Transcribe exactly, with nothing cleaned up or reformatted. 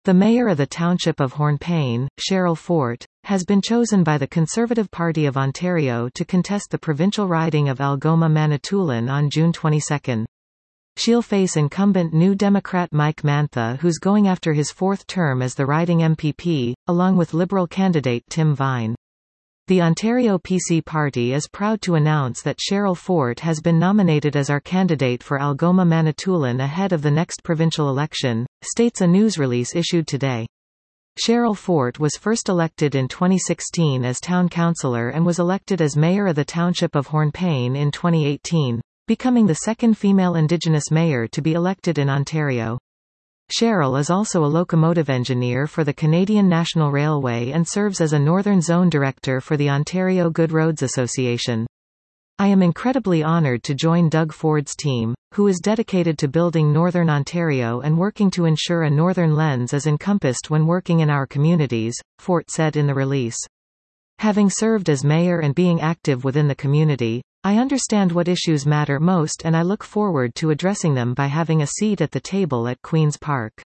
The mayor of the township of Hornepayne, Cheryl Fort, has been chosen by the Conservative Party of Ontario to contest the provincial riding of Algoma-Manitoulin on June twenty-second. She'll face incumbent New Democrat Mike Mantha, who's going after his fourth term as the riding M P P, along with Liberal candidate Tim Vine. The Ontario P C Party is proud to announce that Cheryl Fort has been nominated as our candidate for Algoma-Manitoulin ahead of the next provincial election, states a news release issued today. Cheryl Fort was first elected in twenty sixteen as town councillor and was elected as mayor of the township of Hornepayne in twenty eighteen, becoming the second female Indigenous mayor to be elected in Ontario. Cheryl is also a locomotive engineer for the Canadian National Railway and serves as a Northern Zone Director for the Ontario Good Roads Association. I am incredibly honoured to join Doug Ford's team, who is dedicated to building Northern Ontario and working to ensure a Northern lens is encompassed when working in our communities, Fort said in the release. Having served as mayor and being active within the community, I understand what issues matter most and I look forward to addressing them by having a seat at the table at Queen's Park.